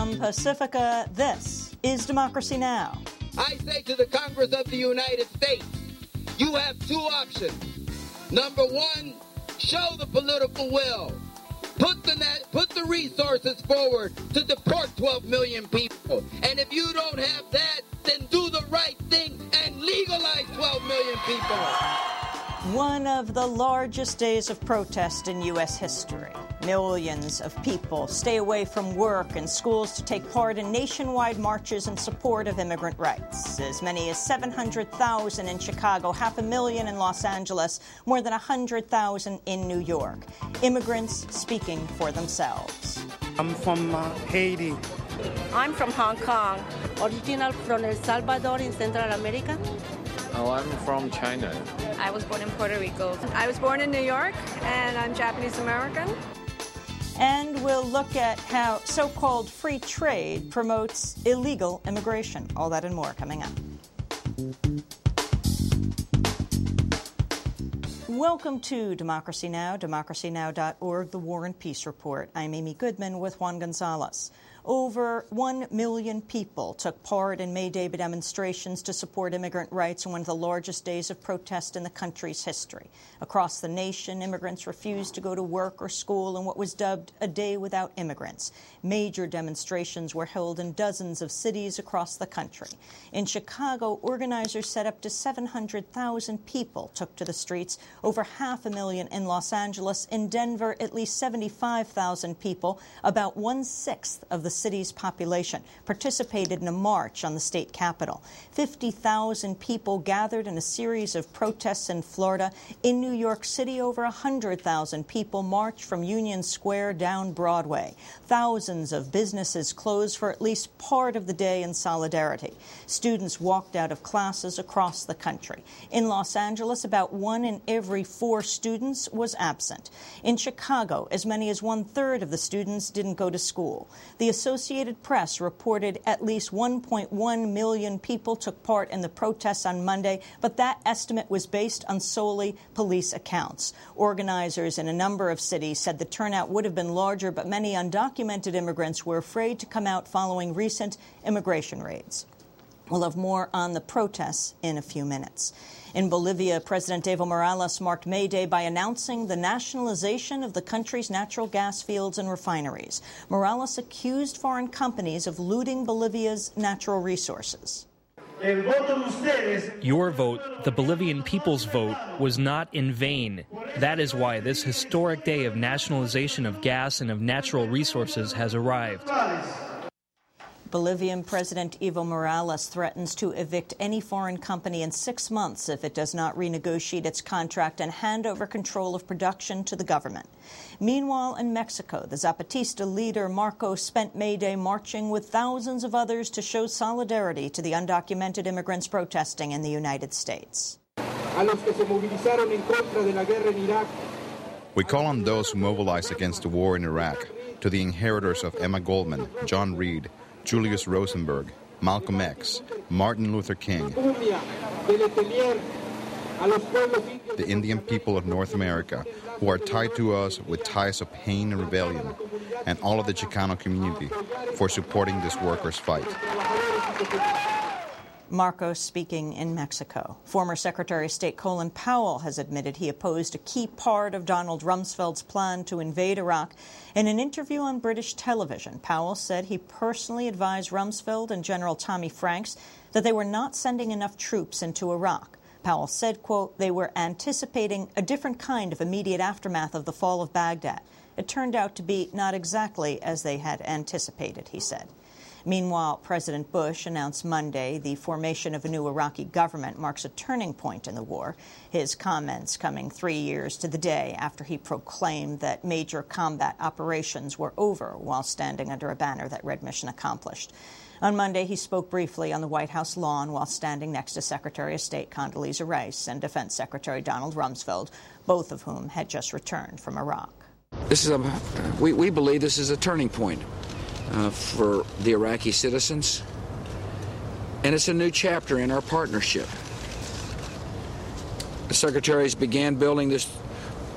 from Pacifica, this is Democracy Now! I say to the Congress of the United States, you have two options. Number one, show the political will. Put the resources forward to deport 12 million people. And if you don't have that, then do the right thing and legalize 12 million people. One of the largest days of protest in U.S. history. Millions of people stay away from work and schools to take part in nationwide marches in support of immigrant rights. As many as 700,000 in Chicago, 500,000 in Los Angeles, more than 100,000 in New York. Immigrants speaking for themselves. I'm from Haiti. I'm from Hong Kong, original from El Salvador in Central America. Oh, I'm from China. I was born in Puerto Rico. I was born in New York, and I'm Japanese American. And we'll look at how so-called free trade promotes illegal immigration. All that and more coming up. Welcome to Democracy Now!, democracynow.org, The War and Peace Report. I'm Amy Goodman with Juan Gonzalez. Over 1 million people took part in May Day demonstrations to support immigrant rights in one of the largest days of protest in the country's history. Across the nation, immigrants refused to go to work or school in what was dubbed a day without immigrants. Major demonstrations were held in dozens of cities across the country. In Chicago, organizers said up to 700,000 people took to the streets, over 500,000 in Los Angeles. In Denver, at least 75,000 people, about 1/6 of the city's population, participated in a march on the state capitol. 50,000 people gathered in a series of protests in Florida. In New York City, over 100,000 people marched from Union Square down Broadway. Thousands of businesses closed for at least part of the day in solidarity. Students walked out of classes across the country. In Los Angeles, about 1 in every 4 students was absent. In Chicago, as many as 1/3 of the students didn't go to school. The Associated Press reported at least 1.1 million people took part in the protests on Monday, but that estimate was based on solely police accounts. Organizers in a number of cities said the turnout would have been larger, but many undocumented immigrants were afraid to come out following recent immigration raids. We'll have more on the protests in a few minutes. In Bolivia, President Evo Morales marked May Day by announcing the nationalization of the country's natural gas fields and refineries. Morales accused foreign companies of looting Bolivia's natural resources. Your vote, the Bolivian people's vote, was not in vain. That is why this historic day of nationalization of gas and of natural resources has arrived. Bolivian President Evo Morales threatens to evict any foreign company in 6 months if it does not renegotiate its contract and hand over control of production to the government. Meanwhile, in Mexico, the Zapatista leader Marcos spent May Day marching with thousands of others to show solidarity to the undocumented immigrants protesting in the United States. We call on those who mobilized against the war in Iraq, to the inheritors of Emma Goldman, John Reed, Julius Rosenberg, Malcolm X, Martin Luther King, the Indian people of North America, who are tied to us with ties of pain and rebellion, and all of the Chicano community for supporting this workers' fight. Marcos speaking in Mexico. Former Secretary of State Colin Powell has admitted he opposed a key part of Donald Rumsfeld's plan to invade Iraq. In an interview on British television, Powell said he personally advised Rumsfeld and General Tommy Franks that they were not sending enough troops into Iraq. Powell said, quote, they were anticipating a different kind of immediate aftermath of the fall of Baghdad. It turned out to be not exactly as they had anticipated, he said. Meanwhile, President Bush announced Monday the formation of a new Iraqi government marks a turning point in the war. His comments coming 3 years to the day after he proclaimed that major combat operations were over while standing under a banner that read "Mission Accomplished." On Monday, he spoke briefly on the White House lawn while standing next to Secretary of State Condoleezza Rice and Defense Secretary Donald Rumsfeld, both of whom had just returned from Iraq. We believe this is a turning point for the Iraqi citizens, and it's a new chapter in our partnership. The secretaries began building this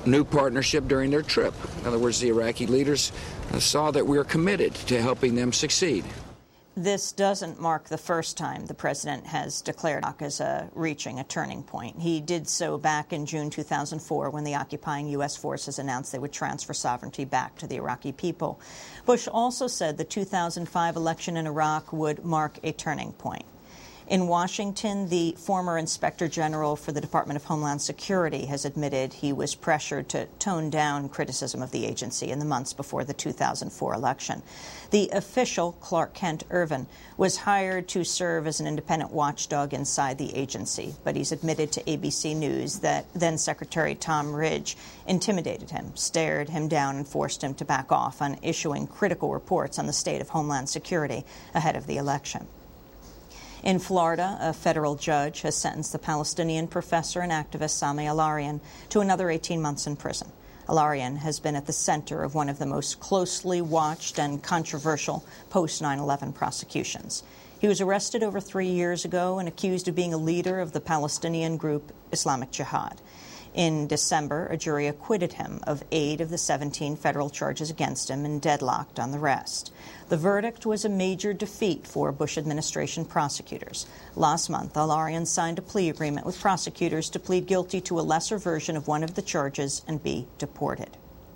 new partnership during their trip. In other words, the Iraqi leaders saw that we are committed to helping them succeed. This doesn't mark the first time the president has declared Iraq as reaching a turning point. He did so back in June 2004 when the occupying U.S. forces announced they would transfer sovereignty back to the Iraqi people. Bush also said the 2005 election in Iraq would mark a turning point. In Washington, the former Inspector General for the Department of Homeland Security has admitted he was pressured to tone down criticism of the agency in the months before the 2004 election. The official, Clark Kent Ervin, was hired to serve as an independent watchdog inside the agency, but he's admitted to ABC News that then-Secretary Tom Ridge intimidated him, stared him down, and forced him to back off on issuing critical reports on the state of Homeland Security ahead of the election. In Florida, a federal judge has sentenced the Palestinian professor and activist Sami Al-Arian to another 18 months in prison. Al-Arian has been at the center of one of the most closely watched and controversial post-9/11 prosecutions. He was arrested over 3 years ago and accused of being a leader of the Palestinian group Islamic Jihad. In December, a jury acquitted him of 8 of the 17 federal charges against him and deadlocked on the rest. The verdict was a major defeat for Bush administration prosecutors. Last month, Al-Arian signed a plea agreement with prosecutors to plead guilty to a lesser version of one of the charges and be deported.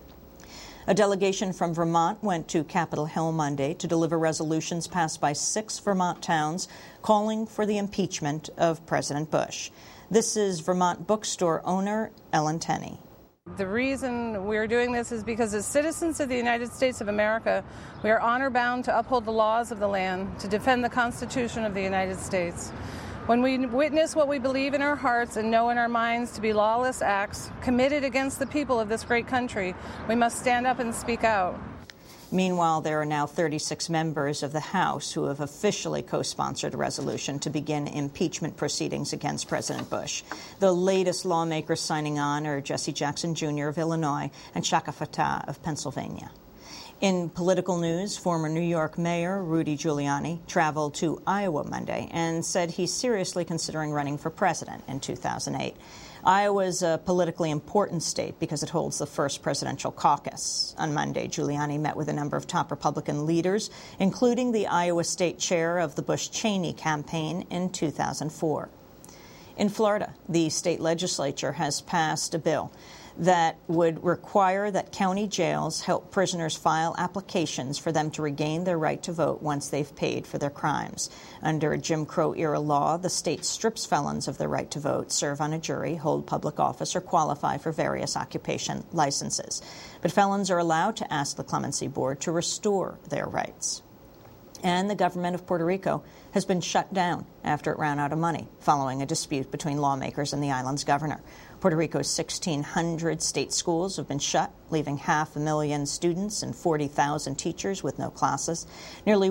A delegation from Vermont went to Capitol Hill Monday to deliver resolutions passed by 6 Vermont towns calling for the impeachment of President Bush. This is Vermont bookstore owner Ellen Tenney. The reason we're doing this is because as citizens of the United States of America, we are honor-bound to uphold the laws of the land, to defend the Constitution of the United States. When we witness what we believe in our hearts and know in our minds to be lawless acts committed against the people of this great country, we must stand up and speak out. Meanwhile, there are now 36 members of the House who have officially co-sponsored a resolution to begin impeachment proceedings against President Bush. The latest lawmakers signing on are Jesse Jackson Jr. of Illinois and Shaka Fattah of Pennsylvania. In political news, former New York Mayor Rudy Giuliani traveled to Iowa Monday and said he's seriously considering running for president in 2008. Iowa is a politically important state because it holds the first presidential caucus. On Monday, Giuliani met with a number of top Republican leaders, including the Iowa state chair of the Bush-Cheney campaign in 2004. In Florida, the state legislature has passed a bill that would require that county jails help prisoners file applications for them to regain their right to vote once they've paid for their crimes. Under a Jim Crow-era law, the state strips felons of their right to vote, serve on a jury, hold public office, or qualify for various occupation licenses. But felons are allowed to ask the Clemency Board to restore their rights. And the government of Puerto Rico has been shut down after it ran out of money following a dispute between lawmakers and the island's governor. Puerto Rico's 1,600 state schools have been shut, leaving 500,000 students and 40,000 teachers with no classes. Nearly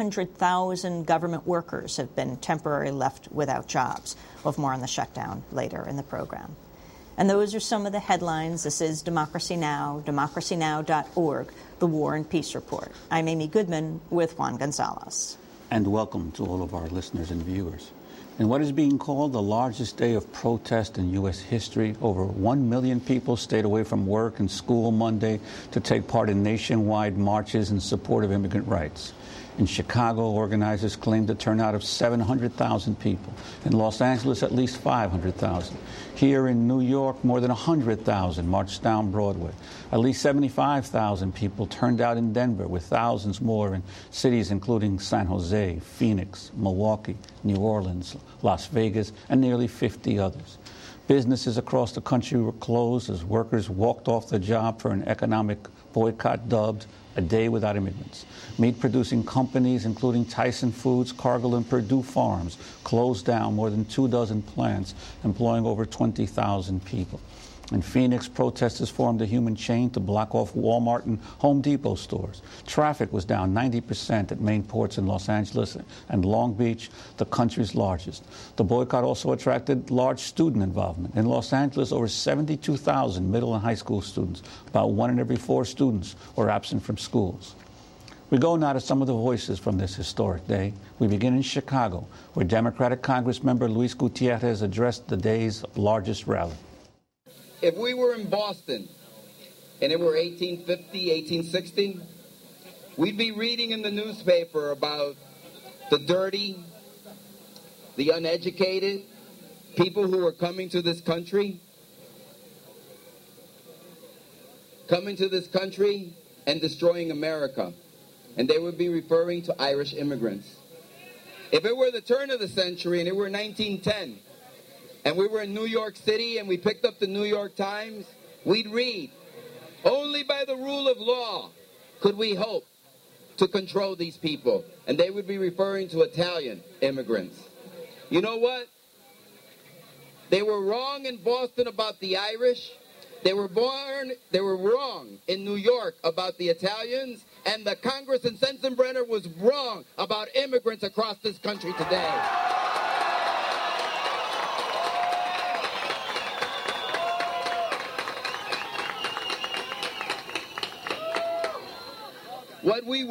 100,000 government workers have been temporarily left without jobs. We'll have more on the shutdown later in the program. And those are some of the headlines. This is Democracy Now!, democracynow.org, the War and Peace Report. I'm Amy Goodman with Juan Gonzalez. And welcome to all of our listeners and viewers. In what is being called the largest day of protest in U.S. history, over 1 million people stayed away from work and school Monday to take part in nationwide marches in support of immigrant rights. In Chicago, organizers claimed a turnout of 700,000 people. In Los Angeles, at least 500,000. Here in New York, more than 100,000 marched down Broadway. At least 75,000 people turned out in Denver, with thousands more in cities including San Jose, Phoenix, Milwaukee, New Orleans, Las Vegas, and nearly 50 others. Businesses across the country were closed as workers walked off the job for an economic boycott dubbed A Day Without Immigrants. Meat-producing companies, including Tyson Foods, Cargill, and Purdue Farms, closed down more than 24 plants, employing over 20,000 people. In Phoenix, protesters formed a human chain to block off Walmart and Home Depot stores. Traffic was down 90% at main ports in Los Angeles and Long Beach, the country's largest. The boycott also attracted large student involvement. In Los Angeles, over 72,000 middle and high school students, about 1 in every 4 students, were absent from schools. We go now to some of the voices from this historic day. We begin in Chicago, where Democratic Congressmember Luis Gutierrez addressed the day's largest rally. if we were in Boston and it were 1850, 1860, we'd be reading in the newspaper about the dirty, the uneducated, people who were coming to this country and destroying America. And they would be referring to Irish immigrants. If it were the turn of the century and it were 1910, and we were in New York City and we picked up the New York Times, we'd read, only by the rule of law could we hope to control these people. And they would be referring to Italian immigrants. You know what? They were wrong in Boston about the Irish. They were wrong in New York about the Italians. And the Congress in Sensenbrenner was wrong about immigrants across this country today. What we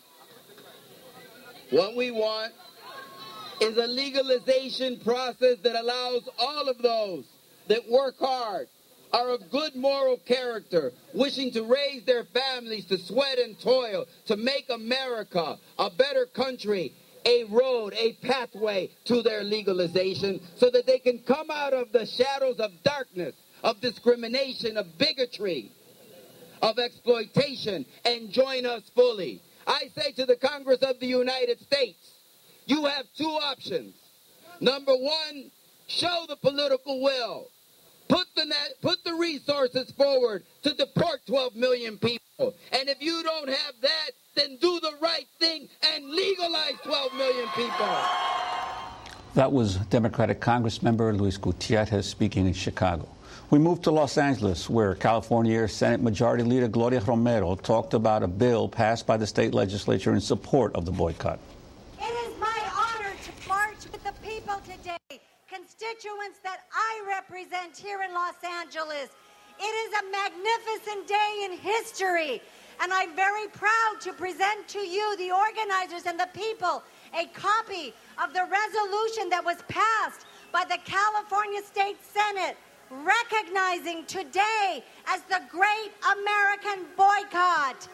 want is a legalization process that allows all of those that work hard, are of good moral character, wishing to raise their families, to sweat and toil, to make America a better country, a road, a pathway to their legalization so that they can come out of the shadows of darkness, of discrimination, of bigotry, of exploitation, and join us fully. I say to the Congress of the United States, you have two options. Number one, show the political will. Put the resources forward to deport 12 million people. And if you don't have that, then do the right thing and legalize 12 million people. That was Democratic Congressmember Luis Gutierrez speaking in Chicago. We move to Los Angeles, where California Senate Majority Leader Gloria Romero talked about a bill passed by the state legislature in support of the boycott. It is my honor to march with the people today, constituents that I represent here in Los Angeles. It is a magnificent day in history, and I'm very proud to present to you, the organizers and the people, a copy of the resolution that was passed by the California State Senate recognizing today as the Great American Boycott.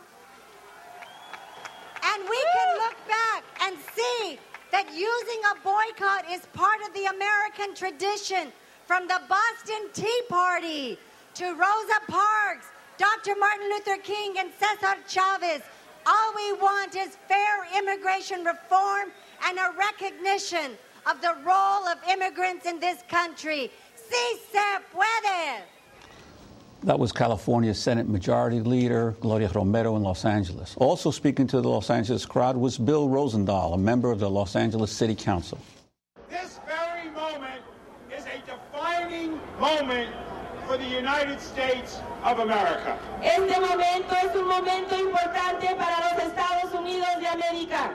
And we can look back and see that using a boycott is part of the American tradition, from the Boston Tea Party to Rosa Parks, Dr. Martin Luther King, and Cesar Chavez. All we want is fair immigration reform and a recognition of the role of immigrants in this country. Sí se puede. That was California Senate Majority Leader Gloria Romero in Los Angeles. Also speaking to the Los Angeles crowd was Bill Rosendahl, a member of the Los Angeles City Council. This very moment is a defining moment for the United States of America. Este momento es un momento importante para los Estados Unidos de América.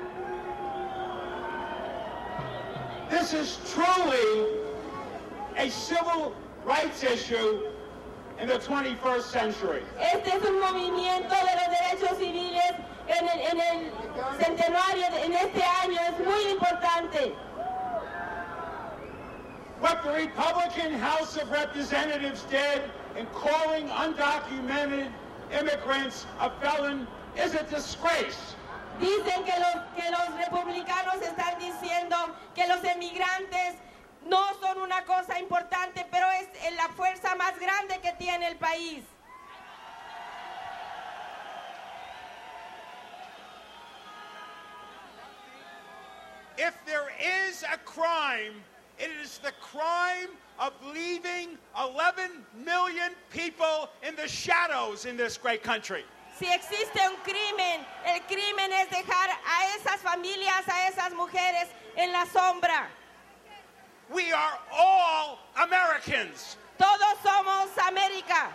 This is truly a civil rights issue in the 21st century. Este es un movimiento de los derechos civiles en el centenario, en este año, es muy importante. What the Republican House of Representatives did in calling undocumented immigrants a felon is a disgrace. Dicen que los republicanos están diciendo que los emigrantes no son una cosa importante, pero es la fuerza más grande que tiene el país. If there is a crime, it is the crime of leaving 11 million people in the shadows in this great country. Si existe un crimen, el crimen es dejar a esas familias, a esas mujeres en la sombra. We are all Americans. Todos somos América.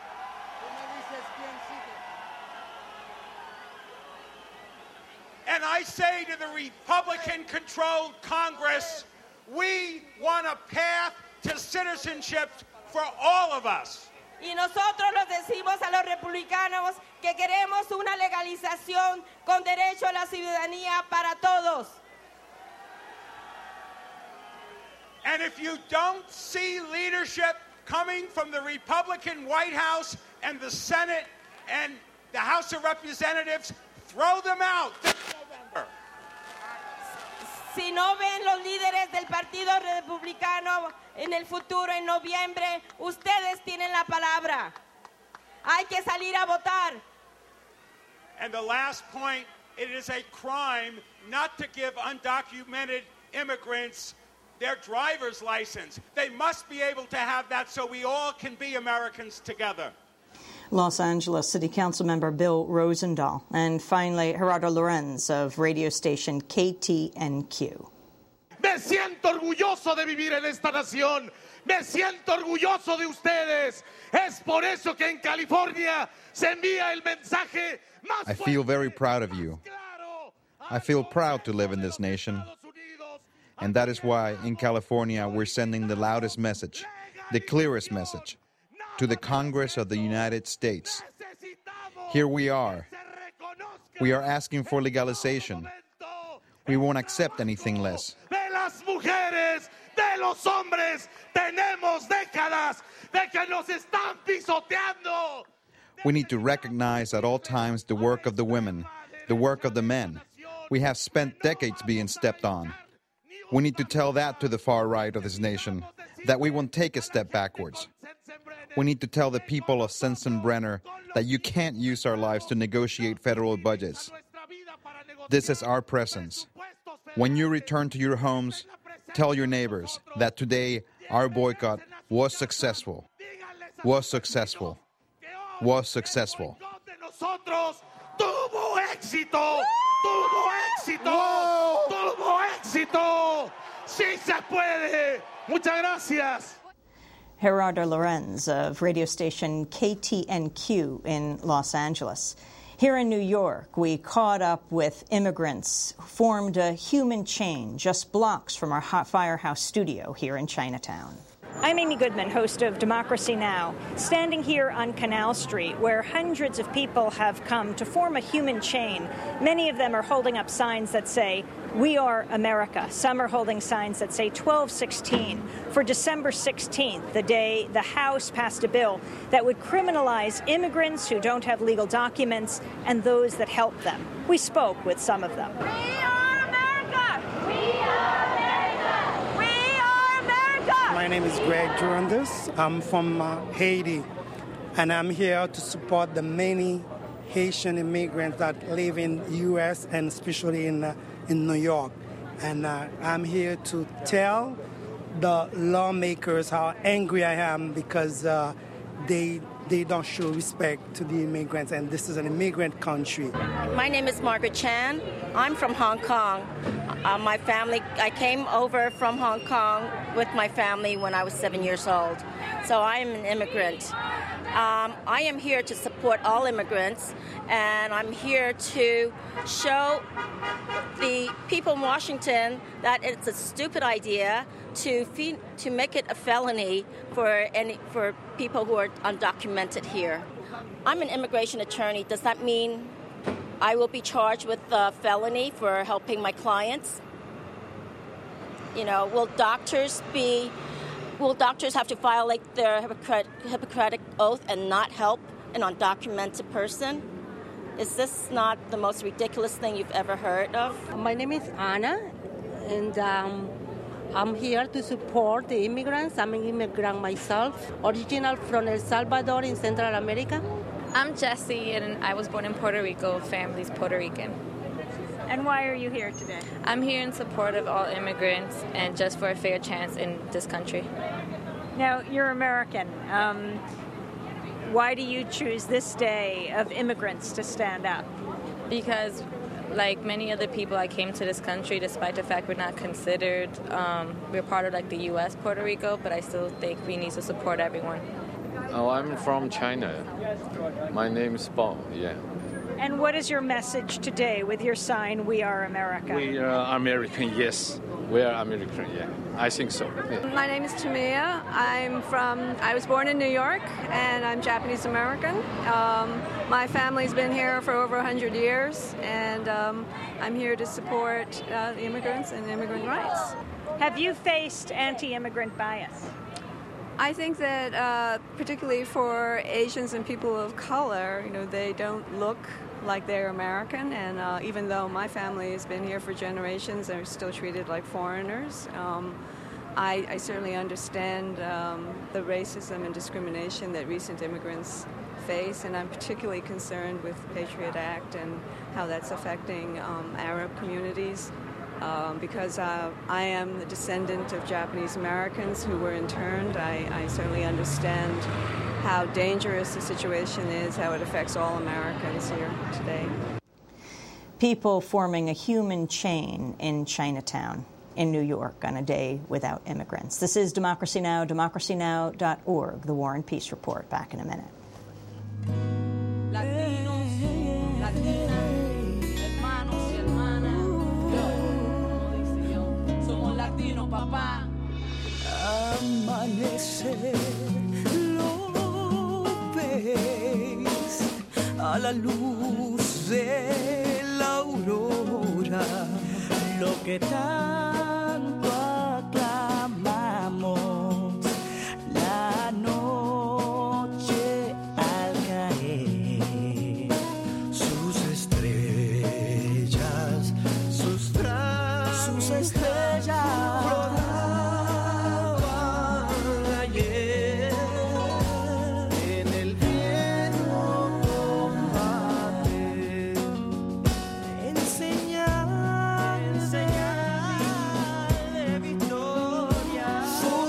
And I say to the Republican-controlled Congress, we want a path to citizenship for all of us. Y nosotros les decimos a los republicanos que queremos una legalización con derecho a la ciudadanía para todos. And if you don't see leadership coming from the Republican White House and the Senate and the House of Representatives. Throw them out this November. Si no ven los líderes del Partido Republicano en el futuro, en noviembre, ustedes tienen la palabra. Hay que salir a votar. And the last point, it is a crime not to give undocumented immigrants their driver's license. They must be able to have that so we all can be Americans together. Los Angeles City Council member Bill Rosendahl. And finally, Gerardo Lorenz of radio station KTNQ. Me siento orgulloso de vivir en esta nación. Me siento orgulloso de ustedes. Es por eso que en California se envía el mensaje más. I feel very proud of you. I feel proud to live in this nation. And that is why in California we're sending the loudest message, the clearest message, to the Congress of the United States. Here we are. We are asking for legalization. We won't accept anything less. De las mujeres, de los hombres, tenemos décadas de que nos están pisoteando. We need to recognize at all times the work of the women, the work of the men. We have spent decades being stepped on. We need to tell that to the far right of this nation, that we won't take a step backwards. We need to tell the people of Sensenbrenner that you can't use our lives to negotiate federal budgets. This is our presence. When you return to your homes, tell your neighbors that today our boycott was successful. Was successful. Was successful. Tuvo éxito. Tuvo éxito. Tuvo éxito. Sí se puede. Muchas gracias. Gerardo Lorenz of radio station KTNQ in Los Angeles. Here in New York, we caught up with immigrants who formed a human chain just blocks from our Firehouse studio here in Chinatown. I'm Amy Goodman, host of Democracy Now!, standing here on Canal Street, where hundreds of people have come to form a human chain. Many of them are holding up signs that say, "We are America." Some are holding signs that say 12/16 for December 16th, the day the House passed a bill that would criminalize immigrants who don't have legal documents and those that help them. We spoke with some of them. We are America! We are America! We are America! My name is Greg Durandus. I'm from Haiti, and I'm here to support the many Haitian immigrants that live in the U.S. and especially in New York. And I'm here to tell the lawmakers how angry I am because they don't show respect to the immigrants, and this is an immigrant country. My name is Margaret Chan. I'm from Hong Kong. My family, I came over from Hong Kong with my family when I was 7 years old. So I am an immigrant. I am here to support all immigrants, and I'm here to show the people in Washington that it's a stupid idea to make it a felony for people who are undocumented here. I'm an immigration attorney. Does that mean I will be charged with a felony for helping my clients? You know, will doctors have to violate their Hippocratic oath and not help an undocumented person? Is this not the most ridiculous thing you've ever heard of? My name is Anna, and I'm here to support the immigrants. I'm an immigrant myself, original from El Salvador in Central America. I'm Jessie, and I was born in Puerto Rico. Family's Puerto Rican. And why are you here today? I'm here in support of all immigrants and just for a fair chance in this country. Now, you're American. Why do you choose this day of immigrants to stand up? Because, like many other people, I came to this country despite the fact we're not considered, we're part of like the U.S. Puerto Rico, but I still think we need to support everyone. Oh, I'm from China. My name is Paul, yeah. And what is your message today with your sign, "We are America"? We are American, yes. We are American, yeah. I think so. Yeah. My name is Tamia. I was born in New York, and I'm Japanese American. My family's been here for over 100 years, and I'm here to support the immigrants and immigrant rights. Have you faced anti-immigrant bias? I think that particularly for Asians and people of color, they don't look like they're American, and even though my family has been here for generations, they're still treated like foreigners. I certainly understand the racism and discrimination that recent immigrants face, and I'm particularly concerned with the Patriot Act and how that's affecting Arab communities. Because I am the descendant of Japanese Americans who were interned, I certainly understand how dangerous the situation is, how it affects all Americans here today. People forming a human chain in Chinatown in New York on a day without immigrants. This is Democracy Now!, democracynow.org, The War and Peace Report. Back in a minute. Latinos, latinas, hermanos y hermanas, como dice yo, somos latinos, papá. Amanecer, lo ves a la luz de la aurora, lo que tanto aclamamos, la noche al caer, sus estrellas, sus estrellas rodaban ayer en el viejo combate, enseñar de victoria,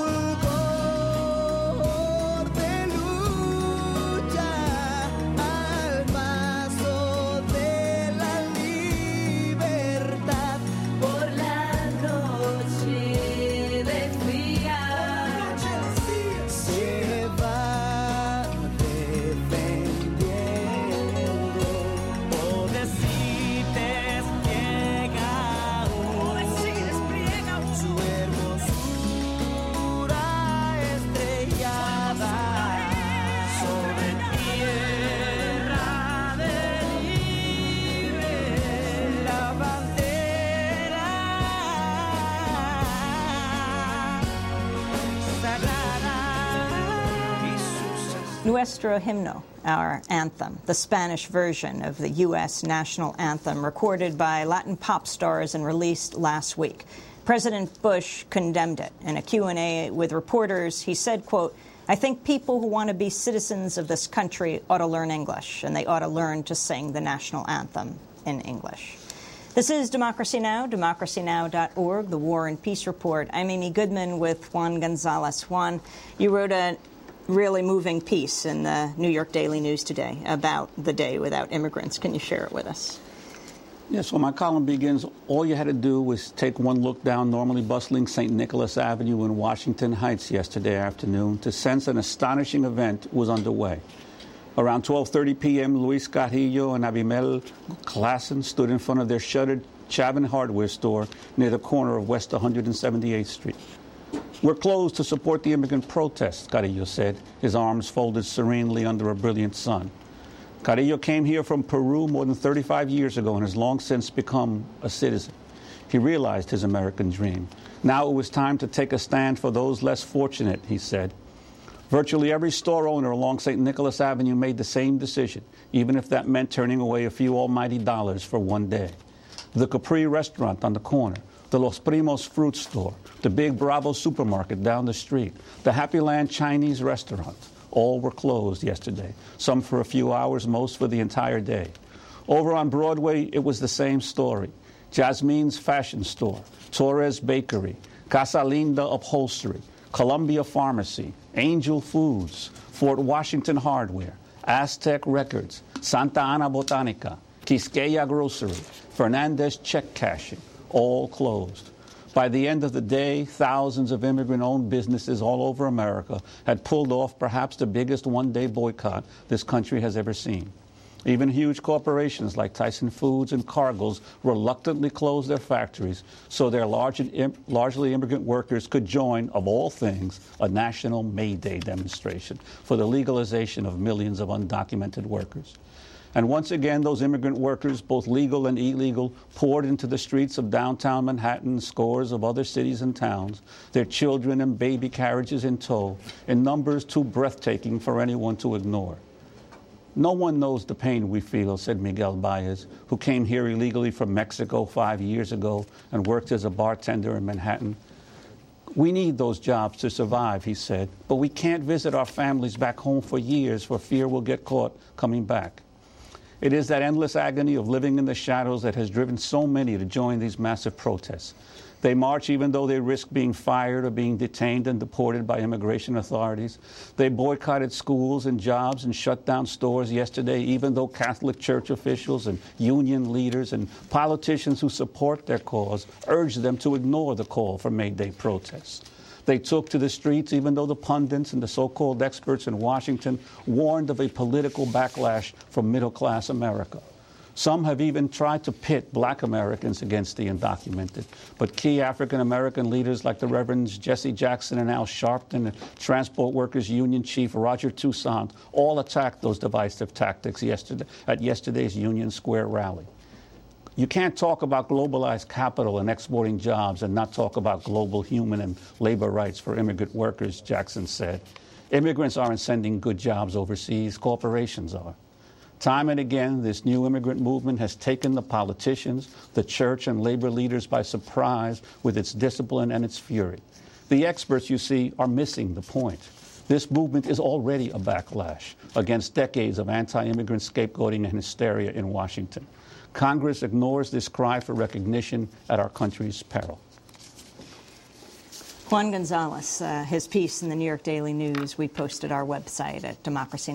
fulgor de lucha al paso de la libertad por la noche de fría se va defendiendo. Pobrecites llega su hermosura estrellada sobre tierra de libres, la bandera sagrada y sus Nuestro Himno, our anthem, the Spanish version of the U.S. national anthem, recorded by Latin pop stars and released last week. President Bush condemned it. In a Q&A with reporters, he said, quote, "I think people who want to be citizens of this country ought to learn English, and they ought to learn to sing the national anthem in English." This is Democracy Now!, democracynow.org, The War and Peace Report. I'm Amy Goodman with Juan Gonzalez. Juan, you wrote a really moving piece in the New York Daily News today about the day without immigrants. Can you share it with us? Yes, well, my column begins, all you had to do was take one look down normally bustling St. Nicholas Avenue in Washington Heights yesterday afternoon to sense an astonishing event was underway. Around 12:30 p.m., Luis Carrillo and Abimel Klassen stood in front of their shuttered Chavin hardware store near the corner of West 178th Street. "We're closed to support the immigrant protests," Carrillo said, his arms folded serenely under a brilliant sun. Carrillo came here from Peru more than 35 years ago and has long since become a citizen. He realized his American dream. Now it was time to take a stand for those less fortunate, he said. Virtually every store owner along St. Nicholas Avenue made the same decision, even if that meant turning away a few almighty dollars for one day. The Capri restaurant on the corner, the Los Primos fruit store, the big Bravo supermarket down the street, the Happy Land Chinese restaurant, all were closed yesterday, some for a few hours, most for the entire day. Over on Broadway, it was the same story. Jasmine's fashion store, Torres Bakery, Casa Linda Upholstery, Columbia Pharmacy, Angel Foods, Fort Washington Hardware, Aztec Records, Santa Ana Botanica, Quisqueya Grocery, Fernandez Check Cashing, all closed. By the end of the day, thousands of immigrant-owned businesses all over America had pulled off perhaps the biggest one-day boycott this country has ever seen. Even huge corporations like Tyson Foods and Cargill's reluctantly closed their factories so their largely immigrant workers could join, of all things, a national May Day demonstration for the legalization of millions of undocumented workers. And once again, those immigrant workers, both legal and illegal, poured into the streets of downtown Manhattan and scores of other cities and towns, their children and baby carriages in tow, in numbers too breathtaking for anyone to ignore. No one knows the pain we feel, said Miguel Baez, who came here illegally from Mexico 5 years ago and worked as a bartender in Manhattan. We need those jobs to survive, he said, but we can't visit our families back home for years for fear we'll get caught coming back. It is that endless agony of living in the shadows that has driven so many to join these massive protests. They march even though they risk being fired or being detained and deported by immigration authorities. They boycotted schools and jobs and shut down stores yesterday, even though Catholic Church officials and union leaders and politicians who support their cause urged them to ignore the call for May Day protests. They took to the streets even though the pundits and the so-called experts in Washington warned of a political backlash from middle-class America. Some have even tried to pit black Americans against the undocumented. But key African-American leaders like the Reverends Jesse Jackson and Al Sharpton and Transport Workers Union Chief Roger Toussaint all attacked those divisive tactics at yesterday's Union Square rally. You can't talk about globalized capital and exporting jobs and not talk about global human and labor rights for immigrant workers, Jackson said. Immigrants aren't sending good jobs overseas, corporations are. Time and again, this new immigrant movement has taken the politicians, the church, and labor leaders by surprise with its discipline and its fury. The experts, you see, are missing the point. This movement is already a backlash against decades of anti-immigrant scapegoating and hysteria in Washington. Congress ignores this cry for recognition at our country's peril. Juan Gonzalez, his piece in the New York Daily News, we posted our website at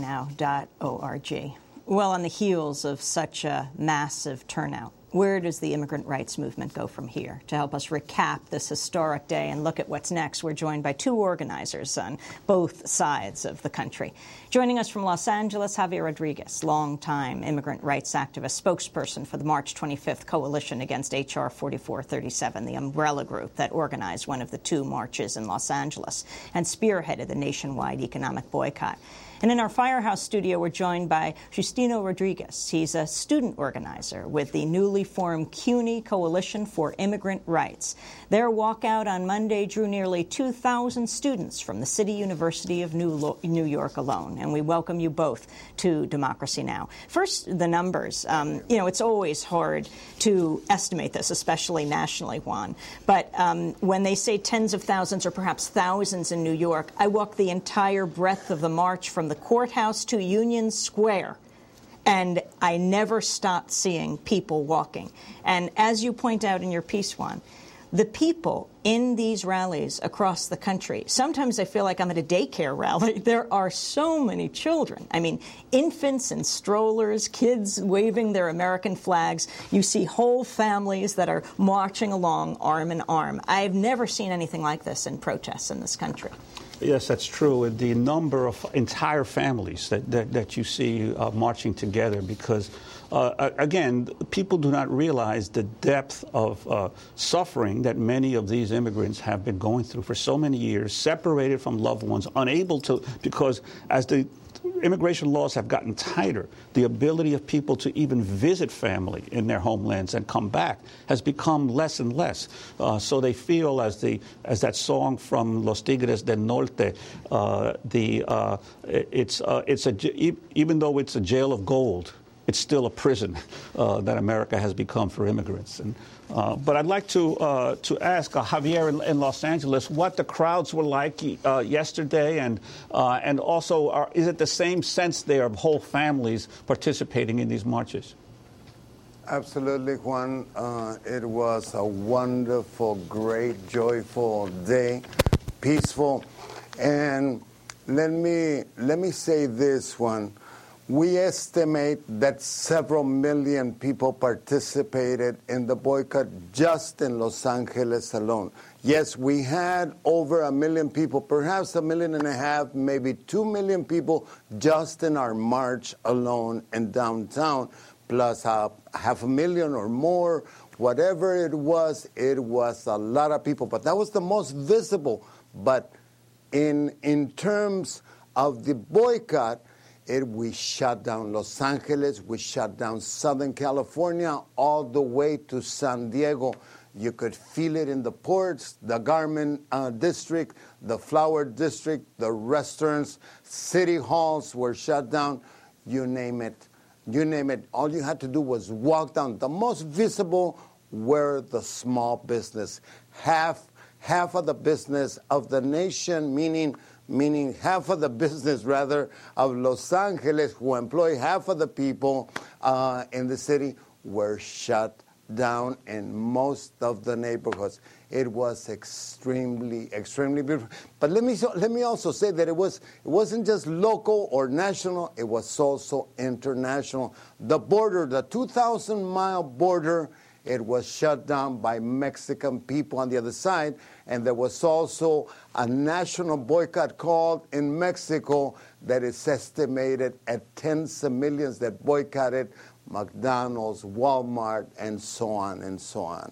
democracynow.org. Well, on the heels of such a massive turnout, where does the immigrant rights movement go from here? To help us recap this historic day and look at what's next, we're joined by two organizers on both sides of the country. Joining us from Los Angeles, Javier Rodriguez, longtime immigrant rights activist, spokesperson for the March 25th Coalition Against H.R. 4437, the umbrella group that organized one of the two marches in Los Angeles and spearheaded the nationwide economic boycott. And in our Firehouse studio, we're joined by Justino Rodriguez. He's a student organizer with the newly formed CUNY Coalition for Immigrant Rights. Their walkout on Monday drew nearly 2,000 students from the City University of New York alone. And we welcome you both to Democracy Now! First, the numbers. It's always hard to estimate this, especially nationally, Juan. But when they say tens of thousands or perhaps thousands in New York, I walked the entire breadth of the march from the courthouse to Union Square, and I never stopped seeing people walking. And as you point out in your piece, Juan, the people in these rallies across the country, sometimes I feel like I'm at a daycare rally. There are so many children. I mean, infants in strollers, kids waving their American flags. You see whole families that are marching along arm in arm. I've never seen anything like this in protests in this country. Yes, that's true. The number of entire families that you see marching together because, again, people do not realize the depth of suffering that many of these immigrants have been going through for so many years, separated from loved ones, unable to, because as the immigration laws have gotten tighter, the ability of people to even visit family in their homelands and come back has become less and less. So they feel, as that song from Los Tigres del Norte, even though it's a jail of gold, it's still a prison that America has become for immigrants. But I'd like to ask Javier in Los Angeles what the crowds were like yesterday, and also is it the same sense there of whole families participating in these marches? Absolutely, Juan. It was a wonderful, great, joyful day, peaceful, and let me say this, Juan. We estimate that several million people participated in the boycott just in Los Angeles alone. Yes, we had over 1 million people, perhaps 1.5 million, maybe 2 million people just in our march alone in downtown, plus 500,000 or more. Whatever it was a lot of people. But that was the most visible. But in terms of the boycott, We shut down Los Angeles, we shut down Southern California, all the way to San Diego. You could feel it in the ports, the garment district, the flower district, the restaurants, city halls were shut down. You name it. You name it. All you had to do was walk down. The most visible were the small business. Half of the business of the nation, meaning half of the business, rather, of Los Angeles, who employ half of the people in the city, were shut down in most of the neighborhoods. It was extremely, extremely beautiful. But let me also say that it wasn't just local or national, it was also international. The border, the 2,000-mile border, it was shut down by Mexican people on the other side, and there was also a national boycott called in Mexico that is estimated at tens of millions that boycotted McDonald's, Walmart, and so on and so on.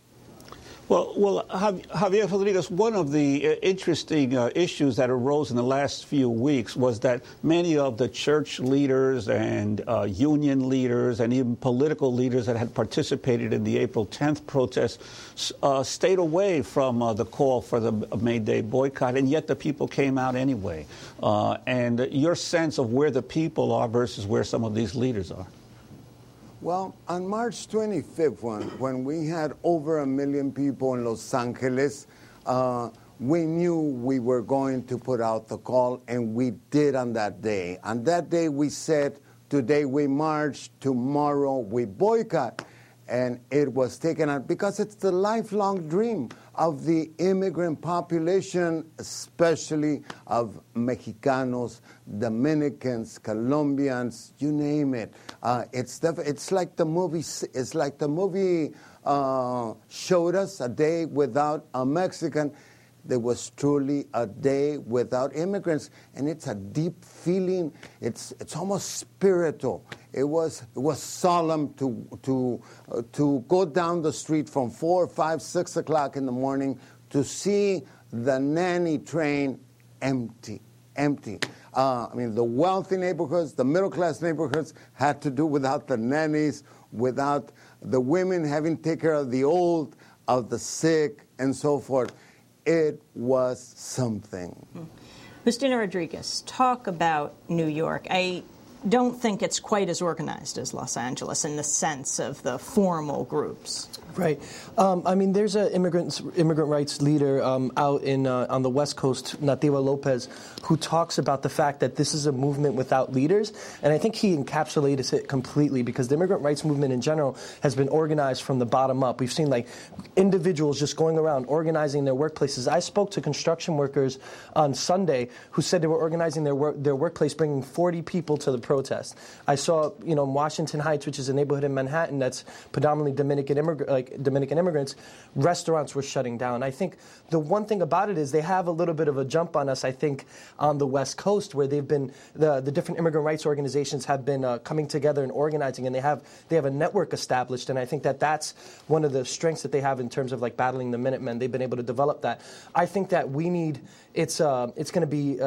Well, Javier Rodriguez, one of the interesting issues that arose in the last few weeks was that many of the church leaders and union leaders and even political leaders that had participated in the April 10th protests stayed away from the call for the May Day boycott, and yet the people came out anyway. And your sense of where the people are versus where some of these leaders are? Well, on March 25th, when we had over 1 million people in Los Angeles, we knew we were going to put out the call, and we did on that day. On that day, we said, today we march, tomorrow we boycott. And it was taken out because it's the lifelong dream of the immigrant population, especially of Mexicanos, Dominicans, Colombians, you name it. It's like the movie. It's like the movie showed us, A Day Without a Mexican. There was truly a day without immigrants, and it's a deep feeling. It's almost spiritual. It was solemn to go down the street from 4, 5, 6 o'clock in the morning to see the nanny train empty. I mean, the wealthy neighborhoods, the middle-class neighborhoods had to do without the nannies, without the women having to take care of the old, of the sick, and so forth. It was something. Justina Rodriguez, talk about New York. I don't think it's quite as organized as Los Angeles in the sense of the formal groups. Right. I mean, there's an immigrant rights leader out in on the West Coast, Nativa Lopez, who talks about the fact that this is a movement without leaders, and I think he encapsulates it completely because the immigrant rights movement in general has been organized from the bottom up. We've seen like individuals just going around organizing their workplaces. I spoke to construction workers on Sunday who said they were organizing their workplace, bringing 40 people to the protest. I saw, in Washington Heights, which is a neighborhood in Manhattan that's predominantly Dominican immigrants, restaurants were shutting down. I think the one thing about it is they have a little bit of a jump on us, I think, on the West Coast, where they've been, the different immigrant rights organizations have been coming together and organizing, and they have a network established, and I think that's one of the strengths that they have in terms of like battling the Minutemen. They've been able to develop that. I think that we need, it's going to be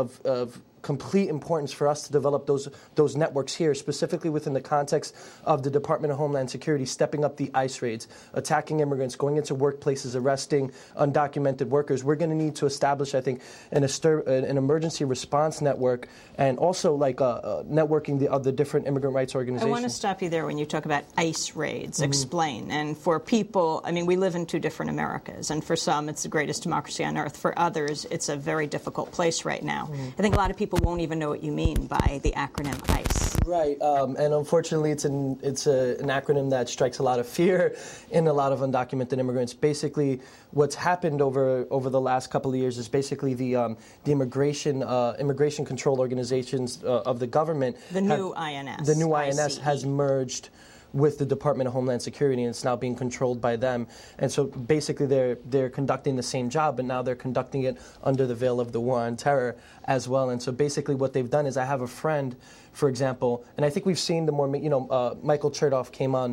of complete importance for us to develop those networks here, specifically within the context of the Department of Homeland Security stepping up the ICE raids, attacking immigrants, going into workplaces, arresting undocumented workers. We're going to need to establish, I think, an emergency response network, and also like networking the different immigrant rights organizations. I want to stop you there when you talk about ICE raids. Explain. And for people, I mean, we live in two different Americas, and for some, it's the greatest democracy on earth. For others, it's a very difficult place right now. I think a lot of people won't even know what you mean by the acronym ICE. Right, and unfortunately, it's an acronym that strikes a lot of fear in a lot of undocumented immigrants. Basically, what's happened over the last couple of years is basically the immigration control organizations of the government. The new INS. The new INS has merged with the Department of Homeland Security, and it's now being controlled by them. And so basically they're conducting the same job, but now they're conducting it under the veil of the war on terror as well. And so basically what they've done is, I have a friend, for example, and I think we've seen the more, Michael Chertoff came on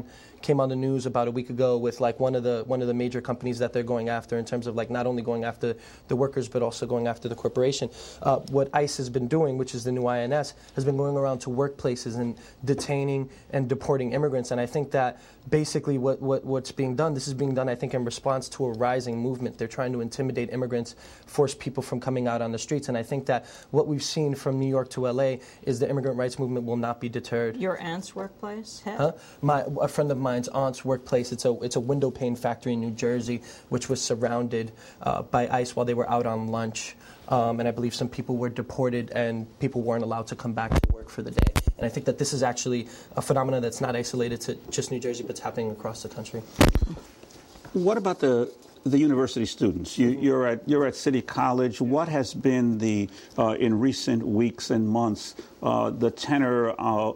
came on the news about a week ago with like one of the major companies that they're going after in terms of like not only going after the workers but also going after the corporation. What ICE has been doing, which is the new INS, has been going around to workplaces and detaining and deporting immigrants. And I think that basically what's being done, this is being done, I think, in response to a rising movement. They're trying to intimidate immigrants, force people from coming out on the streets. And I think that what we've seen from New York to LA is the immigrant rights movement will not be deterred. Your aunt's workplace? A friend of mine's aunt's workplace, it's a window pane factory in New Jersey, which was surrounded by ICE while they were out on lunch. And I believe some people were deported and people weren't allowed to come back to work for the day. And I think that this is actually a phenomenon that's not isolated to just New Jersey, but it's happening across the country. What about the university students? You're at City College. What has been in recent weeks and months the tenor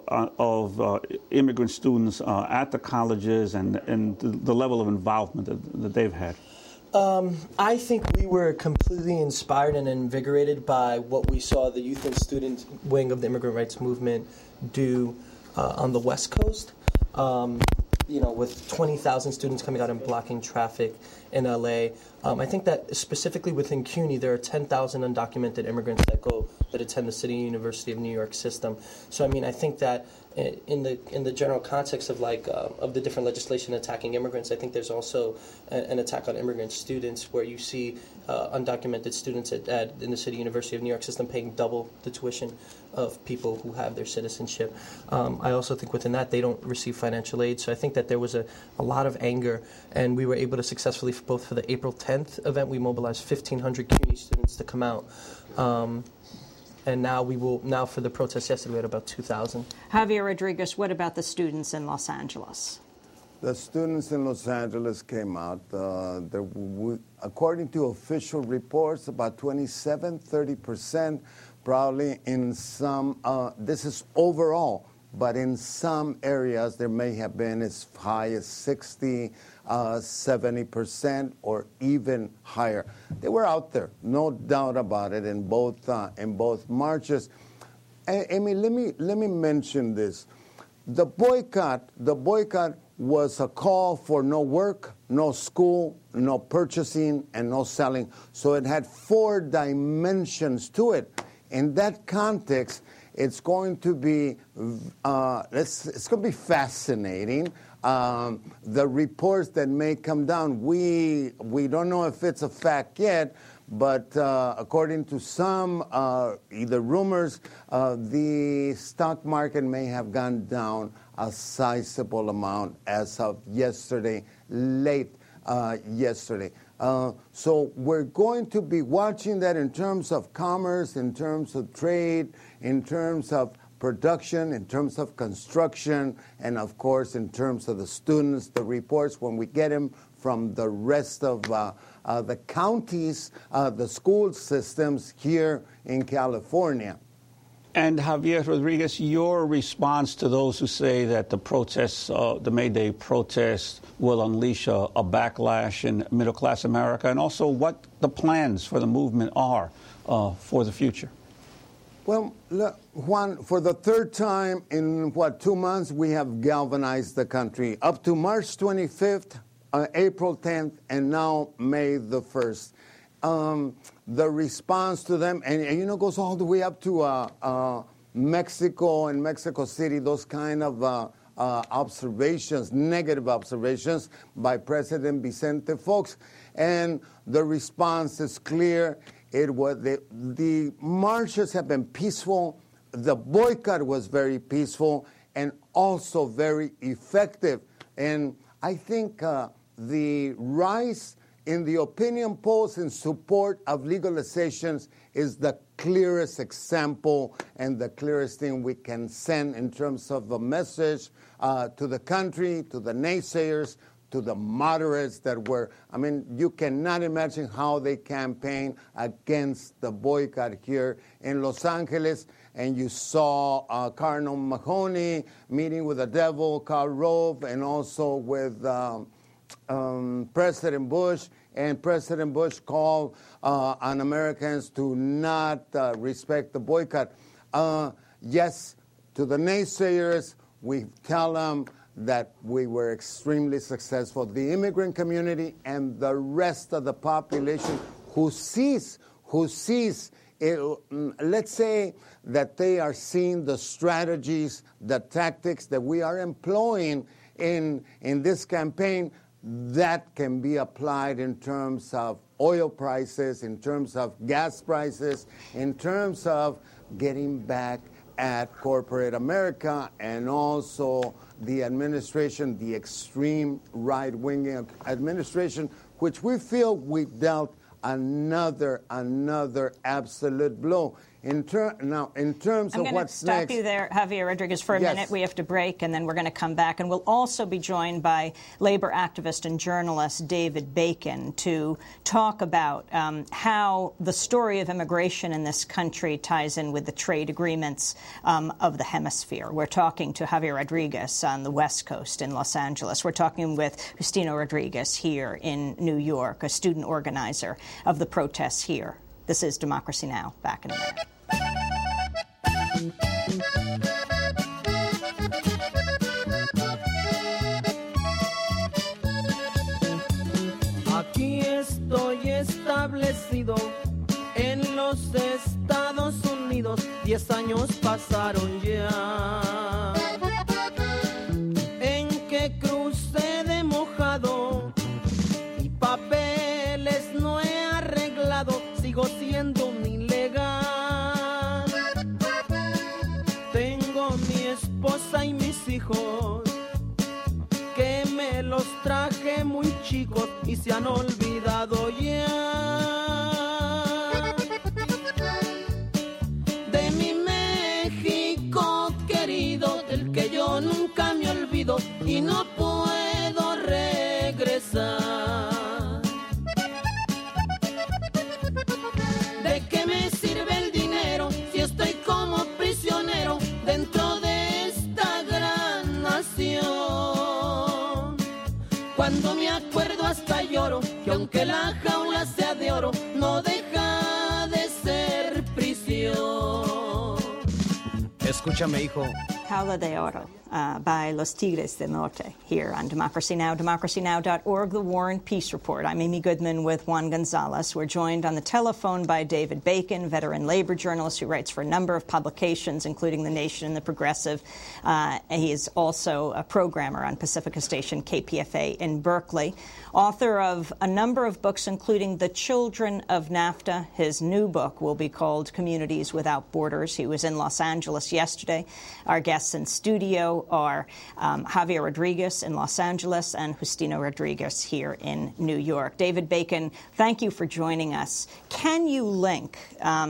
of immigrant students at the colleges and the level of involvement that they've had? I think we were completely inspired and invigorated by what we saw the youth and student wing of the immigrant rights movement do on the West Coast. With 20,000 students coming out and blocking traffic in LA. I think that specifically within CUNY, there are 10,000 undocumented immigrants that attend the City University of New York system. So, I mean, I think that in the general context of of the different legislation attacking immigrants, I think there's also an attack on immigrant students where you see undocumented students in the City University of New York system paying double the tuition of people who have their citizenship. I also think within that they don't receive financial aid. So I think that there was a lot of anger, and we were able to successfully, both for the April 10th event, we mobilized 1,500 CUNY students to come out. And now for the protest yesterday, we had about 2,000. Javier Rodriguez, what about the students in Los Angeles? The students in Los Angeles came out. According to official reports, about 30%, probably in some, this is overall, but in some areas there may have been as high as 60, 70% or even higher. They were out there, no doubt about it, in both marches. Amy, let me mention this. The boycott was a call for no work, no school, no purchasing, and no selling. So it had 4 dimensions to it. In that context, it's going to be it's going to be fascinating. The reports that may come down, we don't know if it's a fact yet, but according to some either rumors, the stock market may have gone down a sizable amount as of yesterday, late yesterday. So we're going to be watching that in terms of commerce, in terms of trade, in terms of production, in terms of construction, and of course in terms of the students, the reports when we get them from the rest of the counties, the school systems here in California. And Javier Rodriguez, your response to those who say that the protests, the May Day protests, will unleash a backlash in middle-class America, and also what the plans for the movement are for the future? Well, look, Juan, for the 3rd time in, 2 months, we have galvanized the country. Up to March 25th, April 10th, and now May the 1st. The response to them, and goes all the way up to Mexico and Mexico City, those kind of observations, negative observations by President Vicente Fox. And the response is clear. It was the marches have been peaceful. The boycott was very peaceful and also very effective. And I think the rise in the opinion polls in support of legalizations is the clearest example and the clearest thing we can send in terms of a message to the country, to the naysayers, to the moderates that were, you cannot imagine how they campaigned against the boycott here in Los Angeles. And you saw Cardinal Mahoney meeting with the devil, Karl Rove, and also with President Bush. And President Bush called on Americans to not respect the boycott. Yes, to the naysayers, we tell them that we were extremely successful. The immigrant community and the rest of the population who sees it, let's say that they are seeing the strategies, the tactics that we are employing in this campaign, that can be applied in terms of oil prices, in terms of gas prices, in terms of getting back at corporate America, and also the administration, the extreme right-wing administration, which we feel we dealt another absolute blow. In terms of what's next... I'm going to stop you there, Javier Rodriguez, for a minute. We have to break, and then we're going to come back. And we'll also be joined by labor activist and journalist David Bacon to talk about how the story of immigration in this country ties in with the trade agreements of the hemisphere. We're talking to Javier Rodriguez on the West Coast in Los Angeles. We're talking with Justino Rodriguez here in New York, a student organizer of the protests here. This is Democracy Now! Back in a minute. Aquí estoy establecido en los Estados Unidos, 10 años pasaron ya, en que crucé de mojado y papeles no he arreglado, sigo siendo un ilegal. Tengo mi esposa y mis hijos, que me los traje muy chicos y se han olvidado ya de mi México querido, del que yo nunca me olvido y no puedo regresar. ¿De qué me sirve el dinero si estoy como prisionero dentro de esta gran nación? Cuando me acuerdo hasta lloro que aunque la jaula sea de oro, no deja de ser prisión. Escúchame, hijo. Jaula de Oro by Los Tigres del Norte here on Democracy Now!, democracynow.org, The War and Peace Report. I'm Amy Goodman with Juan Gonzalez. We're joined on the telephone by David Bacon, veteran labor journalist who writes for a number of publications, including The Nation and The Progressive. He is also a programmer on Pacifica Station KPFA in Berkeley, author of a number of books, including The Children of NAFTA. His new book will be called Communities Without Borders. He was in Los Angeles yesterday. Our guests in studio are Javier Rodriguez in Los Angeles and Justino Rodriguez here in New York. David Bacon, thank you for joining us. Can you link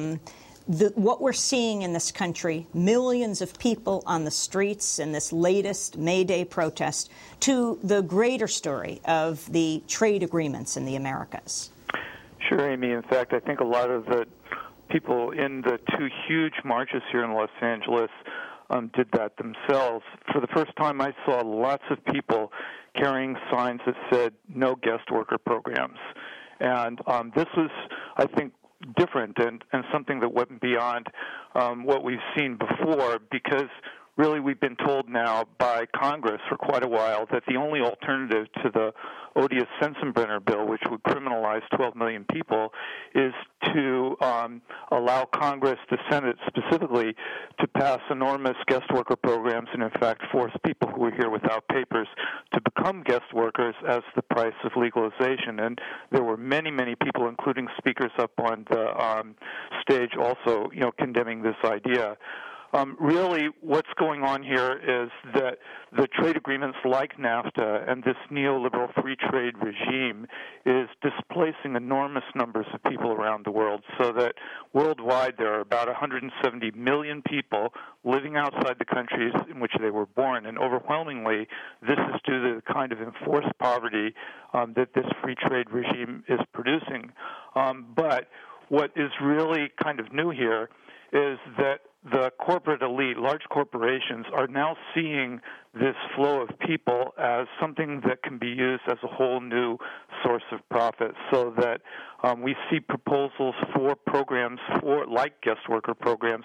what we're seeing in this country, millions of people on the streets in this latest May Day protest, to the greater story of the trade agreements in the Americas? Sure, Amy. In fact, I think a lot of the people in the two huge marches here in Los Angeles did that themselves. For the first time, I saw lots of people carrying signs that said no guest worker programs. And this was, I think, different and something that went beyond what we've seen before, because really we've been told now by Congress for quite a while that the only alternative to the odious Sensenbrenner bill, which would criminalize 12 million people, is to allow Congress, the Senate specifically, to pass enormous guest worker programs and, in fact, force people who are here without papers to become guest workers as the price of legalization. And there were many, many people, including speakers up on the stage, also, condemning this idea. Really, what's going on here is that the trade agreements like NAFTA and this neoliberal free trade regime is displacing enormous numbers of people around the world, so that worldwide there are about 170 million people living outside the countries in which they were born. And overwhelmingly, this is due to the kind of enforced poverty that this free trade regime is producing. But what is really kind of new here is that the corporate elite, large corporations, are now seeing this flow of people as something that can be used as a whole new source of profit, so that we see proposals for programs like guest worker programs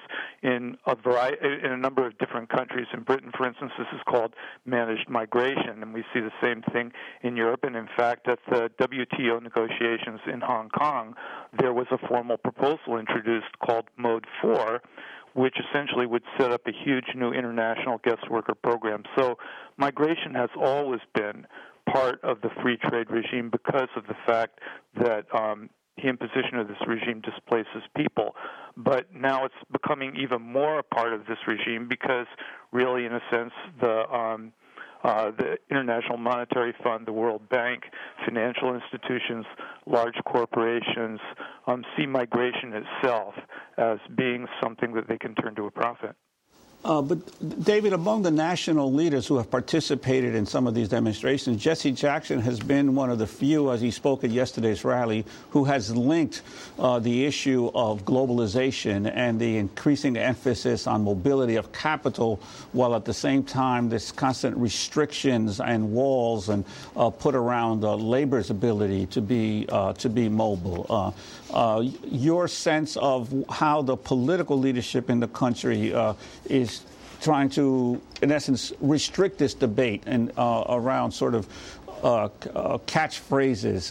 in a number of different countries. In Britain, for instance, this is called managed migration, and we see the same thing in Europe. And in fact, at the WTO negotiations in Hong Kong, there was a formal proposal introduced called Mode 4, which essentially would set up a huge new international guest worker program. So migration has always been part of the free trade regime because of the fact that the imposition of this regime displaces people. But now it's becoming even more a part of this regime because really, in a sense, the International Monetary Fund, the World Bank, financial institutions, large corporations see migration itself as being something that they can turn to a profit. But, David, among the national leaders who have participated in some of these demonstrations, Jesse Jackson has been one of the few, as he spoke at yesterday's rally, who has linked the issue of globalization and the increasing emphasis on mobility of capital, while at the same time there's constant restrictions and walls and put around labor's ability to be mobile. Your sense of how the political leadership in the country is trying to, in essence, restrict this debate and around sort of catchphrases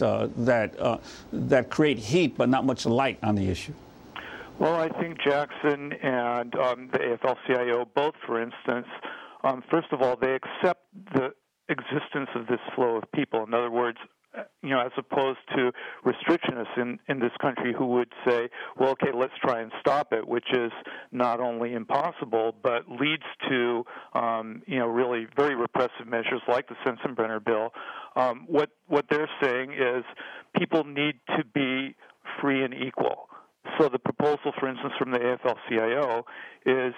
that create heat but not much light on the issue? Well, I think Jackson and the AFL-CIO both, for instance, first of all, they accept the existence of this flow of people. In other words, as opposed to restrictionists in this country who would say, well, okay, let's try and stop it, which is not only impossible, but leads to, really very repressive measures like the Sensenbrenner bill. What they're saying is people need to be free and equal. So the proposal, for instance, from the AFL-CIO is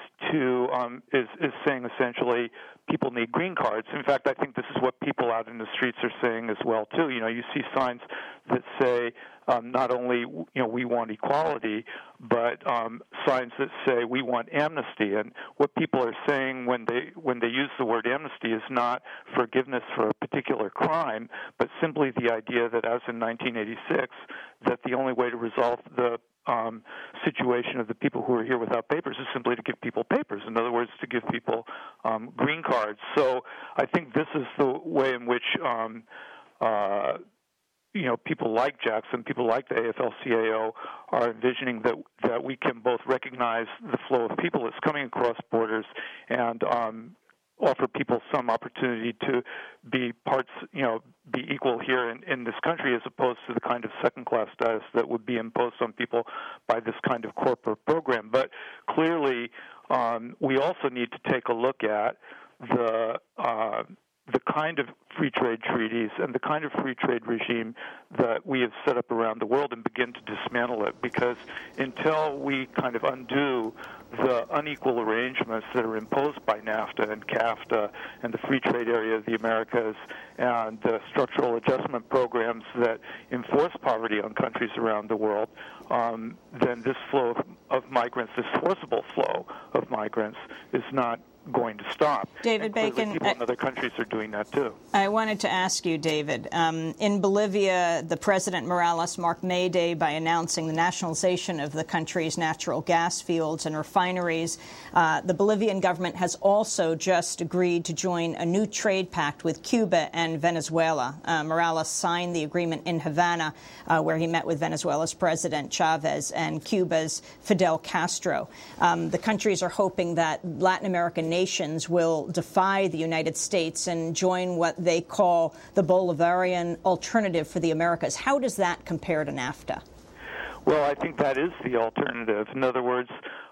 saying essentially people need green cards. In fact, I think this is what people out in the streets are saying as well too. You see signs that say not only we want equality, but signs that say we want amnesty. And what people are saying when they use the word amnesty is not forgiveness for a particular crime, but simply the idea that, as in 1986, that the only way to resolve the situation of the people who are here without papers is simply to give people papers. In other words, to give people green cards. So I think this is the way in which people like Jackson, people like the AFL-CIO are envisioning that we can both recognize the flow of people that's coming across borders and offer people some opportunity to be be equal here in this country, as opposed to the kind of second-class status that would be imposed on people by this kind of corporate program. But clearly, we also need to take a look at the kind of free trade treaties and the kind of free trade regime that we have set up around the world and begin to dismantle it, because until we kind of undo the unequal arrangements that are imposed by NAFTA and CAFTA and the free trade area of the Americas and the structural adjustment programs that enforce poverty on countries around the world, then this flow of migrants, this forcible flow of migrants, is not going to stop. David Bacon, people in other countries are doing that too. I wanted to ask you, David, in Bolivia, the President Morales marked May Day by announcing the nationalization of the country's natural gas fields and refineries. The Bolivian government has also just agreed to join a new trade pact with Cuba and Venezuela. Morales signed the agreement in Havana, where he met with Venezuela's President Chavez and Cuba's Fidel Castro. The countries are hoping that Latin American nations will defy the United States and join what they call the Bolivarian alternative for the Americas. How does that compare to NAFTA? Well, I think that is the alternative. In other words,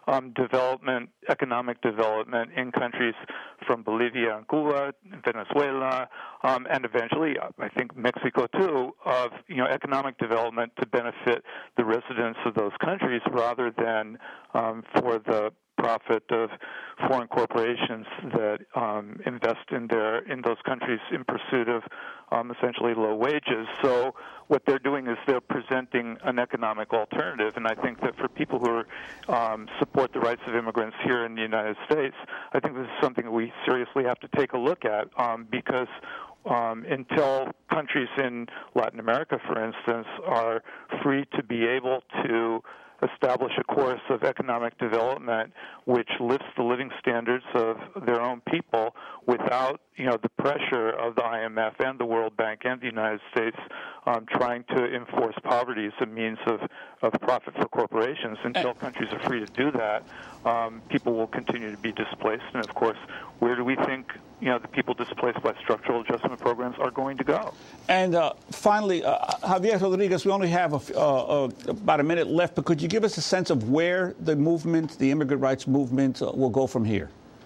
economic development in countries from Bolivia and Cuba, Venezuela, and eventually, I think, Mexico too, of economic development to benefit the residents of those countries rather than for the profit of foreign corporations that invest in those countries in pursuit of essentially low wages. So what they're doing is they're presenting an economic alternative, and I think that for people who support the rights of immigrants here in the United States, I think this is something that we seriously have to take a look at, because until countries in Latin America, for instance, are free to be able to establish a course of economic development which lifts the living standards of their own people without, the pressure of the IMF and the World Bank and the United States trying to enforce poverty as a means of profit for corporations. Until countries are free to do that, people will continue to be displaced. And, of course, where do we think the people displaced by structural adjustment programs are going to go? And finally, Javier Rodriguez, we only have about a minute left, but could you give us a sense of where the movement, the immigrant rights movement, will go from here?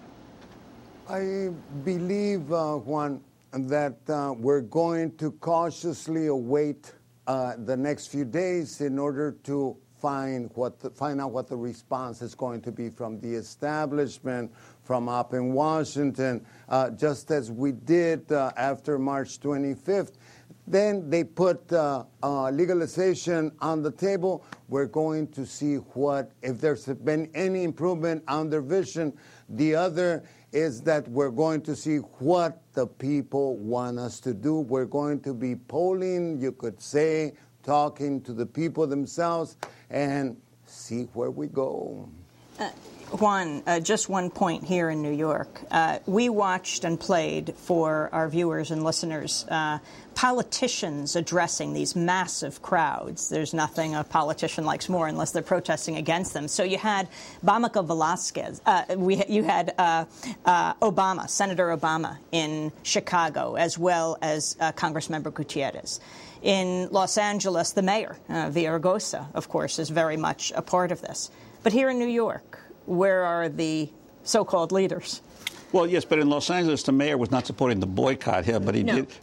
I believe, Juan, that we're going to cautiously await the next few days in order to find out what the response is going to be from the establishment, from up in Washington, just as we did after March 25th. Then they put legalization on the table. We're going to see if there's been any improvement on their vision. The other is that we're going to see what the people want us to do. We're going to be polling, you could say, talking to the people themselves, and see where we go. Juan, just one point here in New York. We watched and played for our viewers and listeners politicians addressing these massive crowds. There's nothing a politician likes more unless they're protesting against them. So you had Bamako Velasquez. You had Obama, Senator Obama in Chicago, as well as Congressmember Gutierrez. In Los Angeles, the mayor, Villaraigosa, of course, is very much a part of this. But here in New York, where are the so-called leaders? Well, yes, but in Los Angeles, the mayor was not supporting the boycott here, but he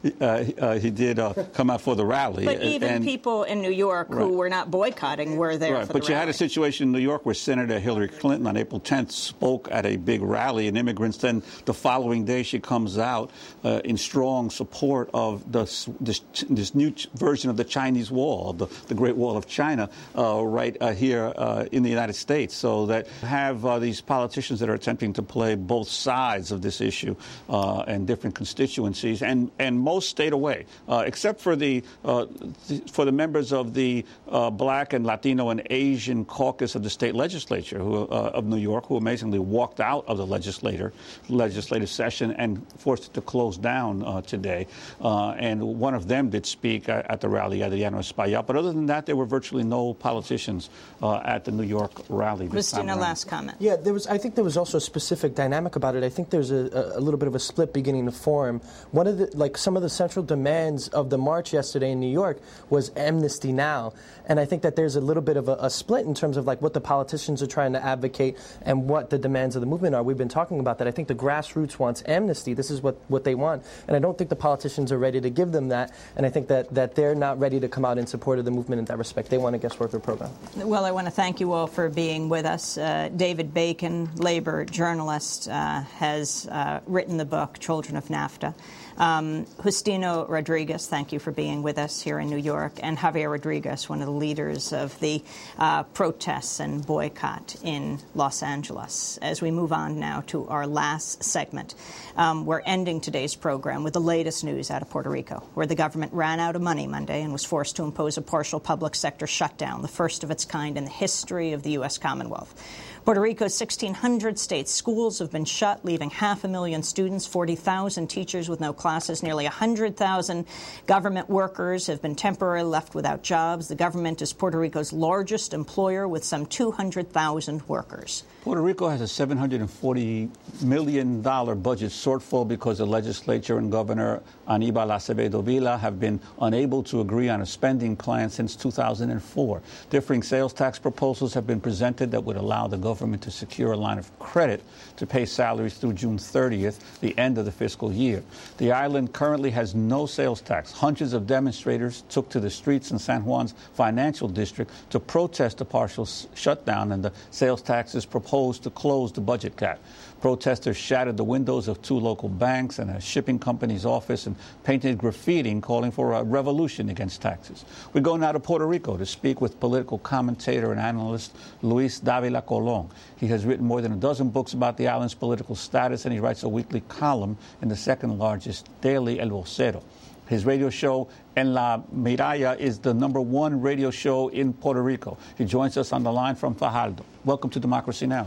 did come out for the rally. But even people in New York who were not boycotting were there for the rally. But you had a situation in New York where Senator Hillary Clinton on April 10th spoke at a big rally in immigrants. Then the following day she comes out in strong support of this new version of the Chinese Wall, the Great Wall of China, right here in the United States. So that have these politicians that are attempting to play both sides of this issue and different constituencies, and most stayed away, except for the members of the Black and Latino and Asian caucus of the state legislature of New York, who amazingly walked out of the legislative session and forced it to close down today. And one of them did speak at the rally, Adriano Espaillat. But other than that, there were virtually no politicians at the New York rally. Christina, last comment. Yeah, I think there was also a specific dynamic about it. I think there's a little bit of a split beginning to form. One of some of the central demands of the march yesterday in New York was amnesty now. And I think that there's a little bit of a split in terms of what the politicians are trying to advocate and what the demands of the movement are. We've been talking about that. I think the grassroots wants amnesty. This is what they want. And I don't think the politicians are ready to give them that. And I think that they're not ready to come out in support of the movement in that respect. They want a guest worker program. Well, I want to thank you all for being with us. David Bacon, labor journalist, has written the book, Children of NAFTA. Justino Rodriguez, thank you for being with us here in New York. And Javier Rodriguez, one of the leaders of the protests and boycott in Los Angeles. As we move on now to our last segment, we're ending today's program with the latest news out of Puerto Rico, where the government ran out of money Monday and was forced to impose a partial public sector shutdown, the first of its kind in the history of the U.S. Commonwealth. Puerto Rico's 1,600 state schools have been shut, leaving 500,000 students, 40,000 teachers with no classes. Nearly 100,000 government workers have been temporarily left without jobs. The government is Puerto Rico's largest employer with some 200,000 workers. Puerto Rico has a $740 million budget shortfall because the legislature and Governor Aníbal Acevedo Vila have been unable to agree on a spending plan since 2004. Differing sales tax proposals have been presented that would allow the government to secure a line of credit to pay salaries through June 30th, the end of the fiscal year. The island currently has no sales tax. Hundreds of demonstrators took to the streets in San Juan's financial district to protest the partial shutdown and the sales taxes proposed to close the budget gap. Protesters shattered the windows of 2 local banks and a shipping company's office and painted graffiti calling for a revolution against taxes. We go now to Puerto Rico to speak with political commentator and analyst Luis Davila Colón. He has written more than a dozen books about the island's political status, and he writes a weekly column in the second largest daily, El Vocero. His radio show, En La Miralla, is the #1 radio show in Puerto Rico. He joins us on the line from Fajardo. Welcome to Democracy Now!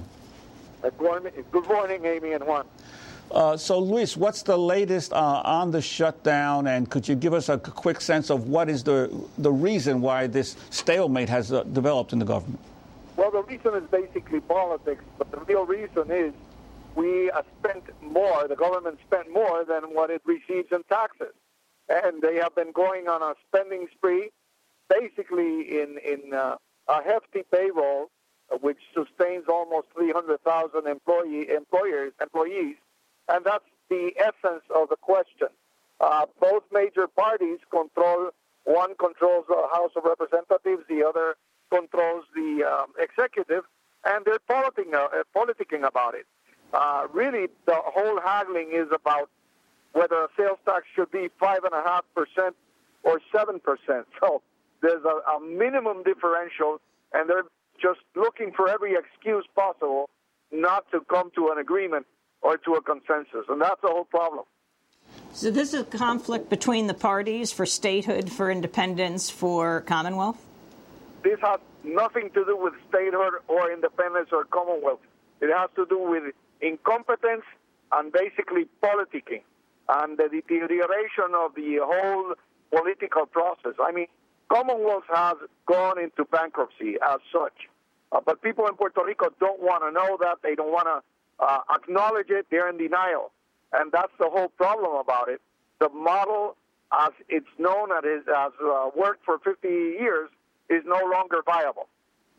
Good morning, Amy and Juan. So, Luis, what's the latest on the shutdown, and could you give us a quick sense of what is the reason why this stalemate has developed in the government? Well, the reason is basically politics, but the real reason is we the government spent more than what it receives in taxes. And they have been going on a spending spree, basically in a hefty payroll, which sustains almost 300,000 employees. And that's the essence of the question. Both major parties control. One controls the House of Representatives, the other controls the executive, and they're politicking about it. Really, the whole haggling is about whether a sales tax should be 5.5% or 7%. So there's a minimum differential, and they're just looking for every excuse possible not to come to an agreement or to a consensus, and that's the whole problem. So this is a conflict between the parties for statehood, for independence, for Commonwealth? This has nothing to do with statehood or independence or Commonwealth. It has to do with incompetence and basically politicking and the deterioration of the whole political process. I mean, Commonwealth has gone into bankruptcy as such, but people in Puerto Rico don't want to know that. They don't want to acknowledge it. They're in denial, and that's the whole problem about it. The model, as it's known, as worked for 50 years, is no longer viable.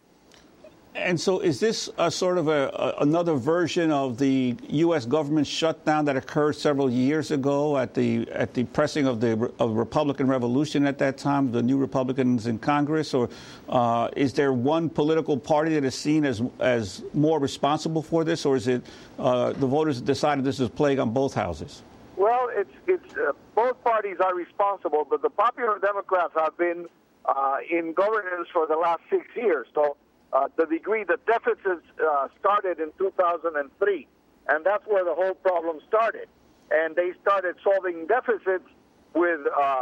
And so is this a sort of another version of the U.S. government shutdown that occurred several years ago at the pressing of the Republican Revolution at that time, the new Republicans in Congress? Or is there one political party that is seen as more responsible for this? Or is it the voters decided this is a plague on both houses? Well, it's both parties are responsible, but the Popular Democrats have been in governance for the last 6 years. So the deficits started in 2003, and that's where the whole problem started. And they started solving deficits with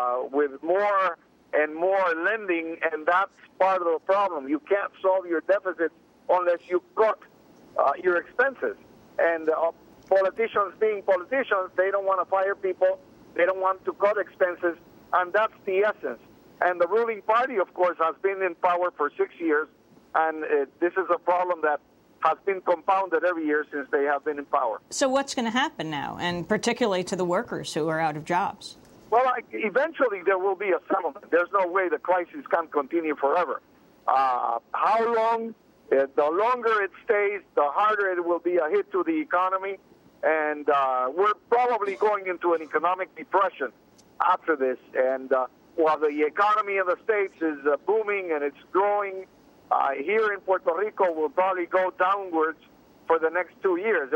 more and more lending, and that's part of the problem. You can't solve your deficits unless you cut your expenses. And politicians being politicians, they don't want to fire people, they don't want to cut expenses, and that's the essence. And the ruling party, of course, has been in power for 6 years, and this is a problem that has been compounded every year since they have been in power. So what's going to happen now, and particularly to the workers who are out of jobs? Well, eventually there will be a settlement. There's no way the crisis can continue forever. How long? The longer it stays, the harder it will be a hit to the economy, and we're probably going into an economic depression after this. And while the economy in the States is booming and it's growing, here in Puerto Rico will probably go downwards for the next 2 years.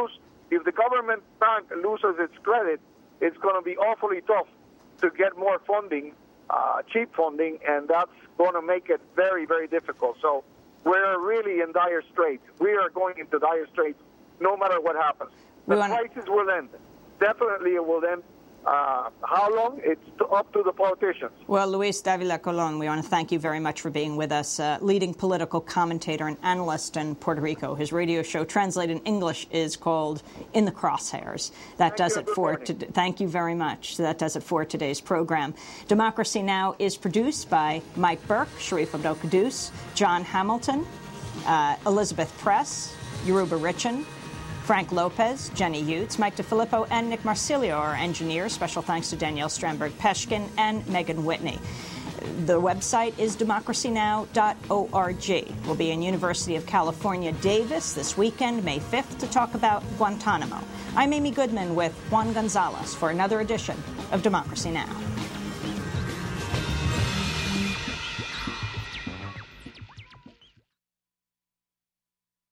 If the government bank loses its credit, it's going to be awfully tough to get more funding, cheap funding, and that's going to make it very, very difficult. So we're really in dire straits. We are going into dire straits no matter what happens. The crisis will end. Definitely it will end. How long? It's up to the politicians. Well, Luis Davila Colon, we want to thank you very much for being with us. Leading political commentator and analyst in Puerto Rico. His radio show, translated in English, is called In the Crosshairs. That does it for today. Thank you very much. That does it for today's program. Democracy Now! Is produced by Mike Burke, Sharif Abdel-Quddus, John Hamilton, Elizabeth Press, Yoruba Richin, Frank Lopez, Jenny Utes, Mike DeFilippo, and Nick Marsilio are our engineers. Special thanks to Danielle Strandberg-Peshkin and Megan Whitney. The website is democracynow.org. We'll be in University of California, Davis this weekend, May 5th, to talk about Guantanamo. I'm Amy Goodman with Juan Gonzalez for another edition of Democracy Now!